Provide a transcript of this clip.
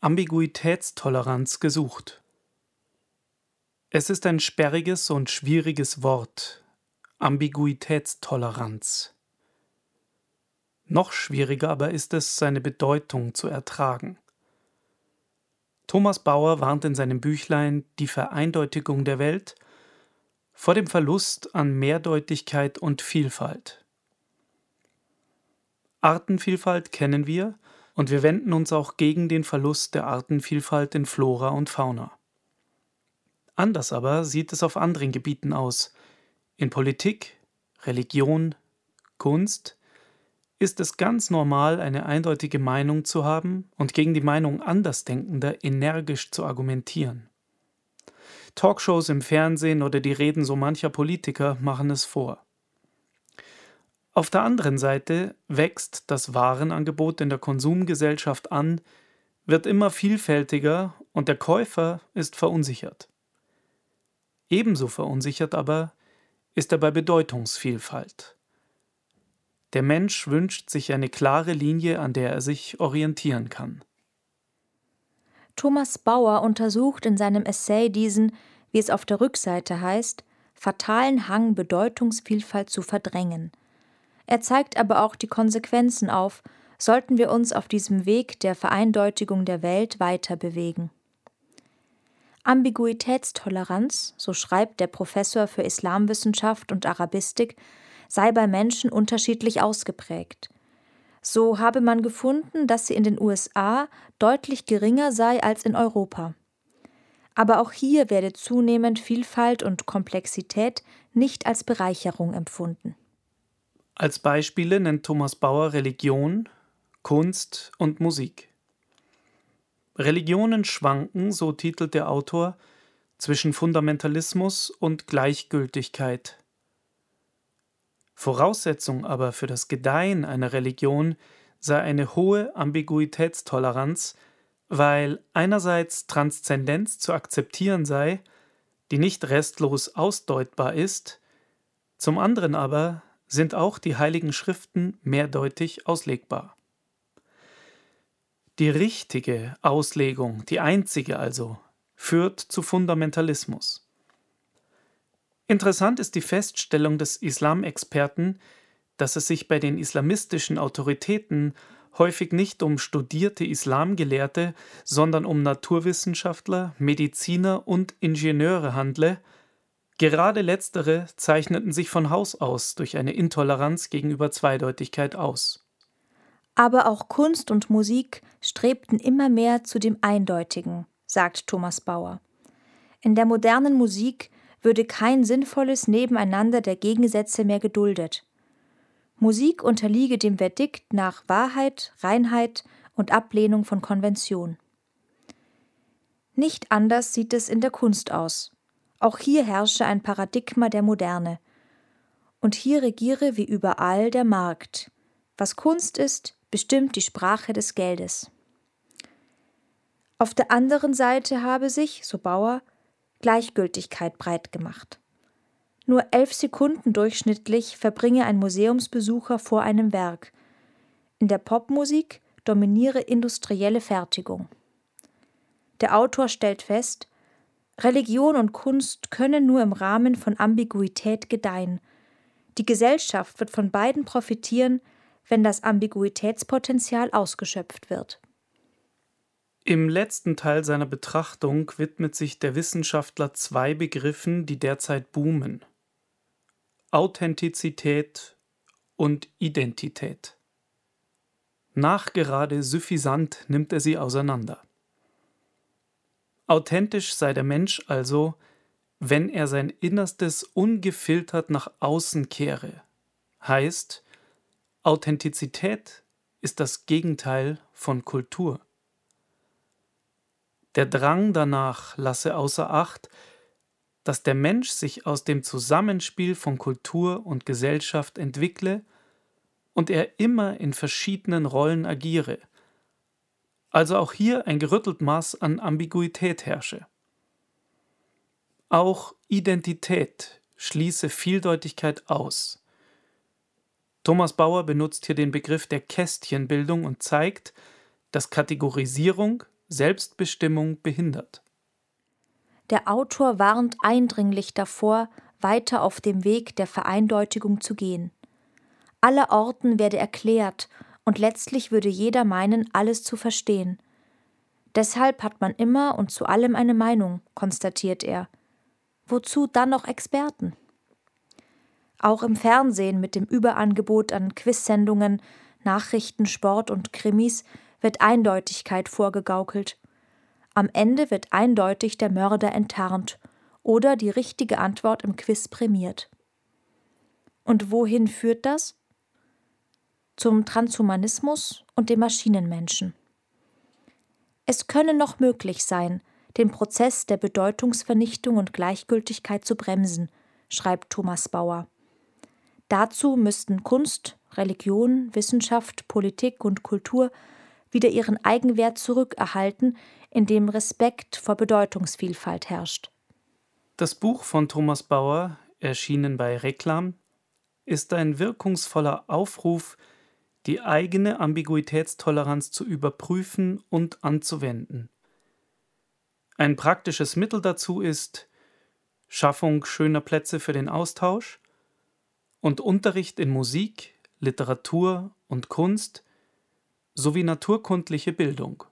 Ambiguitätstoleranz gesucht. Es ist ein sperriges und schwieriges Wort, Ambiguitätstoleranz. Noch schwieriger aber ist es, seine Bedeutung zu ertragen. Thomas Bauer warnt in seinem Büchlein Die Vereindeutigung der Welt vor dem Verlust an Mehrdeutigkeit und Vielfalt. Artenvielfalt kennen wir und wir wenden uns auch gegen den Verlust der Artenvielfalt in Flora und Fauna. Anders aber sieht es auf anderen Gebieten aus. In Politik, Religion, Kunst ist es ganz normal, eine eindeutige Meinung zu haben und gegen die Meinung Andersdenkender energisch zu argumentieren. Talkshows im Fernsehen oder die Reden so mancher Politiker machen es vor. Auf der anderen Seite wächst das Warenangebot in der Konsumgesellschaft an, wird immer vielfältiger und der Käufer ist verunsichert. Ebenso verunsichert aber ist er bei Bedeutungsvielfalt. Der Mensch wünscht sich eine klare Linie, an der er sich orientieren kann. Thomas Bauer untersucht in seinem Essay diesen, wie es auf der Rückseite heißt, fatalen Hang, Bedeutungsvielfalt zu verdrängen. Er zeigt aber auch die Konsequenzen auf, sollten wir uns auf diesem Weg der Vereindeutigung der Welt weiter bewegen. Ambiguitätstoleranz, so schreibt der Professor für Islamwissenschaft und Arabistik, sei bei Menschen unterschiedlich ausgeprägt. So habe man gefunden, dass sie in den USA deutlich geringer sei als in Europa. Aber auch hier werde zunehmend Vielfalt und Komplexität nicht als Bereicherung empfunden. Als Beispiele nennt Thomas Bauer Religion, Kunst und Musik. Religionen schwanken, so titelt der Autor, zwischen Fundamentalismus und Gleichgültigkeit. Voraussetzung aber für das Gedeihen einer Religion sei eine hohe Ambiguitätstoleranz, weil einerseits Transzendenz zu akzeptieren sei, die nicht restlos ausdeutbar ist, zum anderen aber sind auch die Heiligen Schriften mehrdeutig auslegbar. Die richtige Auslegung, die einzige also, führt zu Fundamentalismus. Interessant ist die Feststellung des Islamexperten, dass es sich bei den islamistischen Autoritäten häufig nicht um studierte Islamgelehrte, sondern um Naturwissenschaftler, Mediziner und Ingenieure handle. Gerade letztere zeichneten sich von Haus aus durch eine Intoleranz gegenüber Zweideutigkeit aus. Aber auch Kunst und Musik strebten immer mehr zu dem Eindeutigen, sagt Thomas Bauer. In der modernen Musik würde kein sinnvolles Nebeneinander der Gegensätze mehr geduldet. Musik unterliege dem Verdikt nach Wahrheit, Reinheit und Ablehnung von Konvention. Nicht anders sieht es in der Kunst aus. Auch hier herrsche ein Paradigma der Moderne. Und hier regiere wie überall der Markt. Was Kunst ist, bestimmt die Sprache des Geldes. Auf der anderen Seite habe sich, so Bauer, Gleichgültigkeit breit gemacht. Nur 11 Sekunden durchschnittlich verbringe ein Museumsbesucher vor einem Werk. In der Popmusik dominiere industrielle Fertigung. Der Autor stellt fest, Religion und Kunst können nur im Rahmen von Ambiguität gedeihen. Die Gesellschaft wird von beiden profitieren, wenn das Ambiguitätspotenzial ausgeschöpft wird. Im letzten Teil seiner Betrachtung widmet sich der Wissenschaftler zwei Begriffen, die derzeit boomen: Authentizität und Identität. Nachgerade suffisant nimmt er sie auseinander. Authentisch sei der Mensch also, wenn er sein Innerstes ungefiltert nach außen kehre. Heißt, Authentizität ist das Gegenteil von Kultur. Der Drang danach lasse außer Acht, dass der Mensch sich aus dem Zusammenspiel von Kultur und Gesellschaft entwickle und er immer in verschiedenen Rollen agiere, also auch hier ein gerüttelt Maß an Ambiguität herrsche. Auch Identität schließe Vieldeutigkeit aus. Thomas Bauer benutzt hier den Begriff der Kästchenbildung und zeigt, dass Kategorisierung Selbstbestimmung behindert. Der Autor warnt eindringlich davor, weiter auf dem Weg der Vereindeutigung zu gehen. Allerorten werde erklärt, und letztlich würde jeder meinen, alles zu verstehen. Deshalb hat man immer und zu allem eine Meinung, konstatiert er. Wozu dann noch Experten? Auch im Fernsehen mit dem Überangebot an Quizsendungen, Nachrichten, Sport und Krimis wird Eindeutigkeit vorgegaukelt. Am Ende wird eindeutig der Mörder enttarnt oder die richtige Antwort im Quiz prämiert. Und wohin führt das? Zum Transhumanismus und dem Maschinenmenschen. Es könne noch möglich sein, den Prozess der Bedeutungsvernichtung und Gleichgültigkeit zu bremsen, schreibt Thomas Bauer. Dazu müssten Kunst, Religion, Wissenschaft, Politik und Kultur wieder ihren Eigenwert zurückerhalten, indem Respekt vor Bedeutungsvielfalt herrscht. Das Buch von Thomas Bauer, erschienen bei Reklam, ist ein wirkungsvoller Aufruf, die eigene Ambiguitätstoleranz zu überprüfen und anzuwenden. Ein praktisches Mittel dazu ist Schaffung schöner Plätze für den Austausch und Unterricht in Musik, Literatur und Kunst sowie naturkundliche Bildung.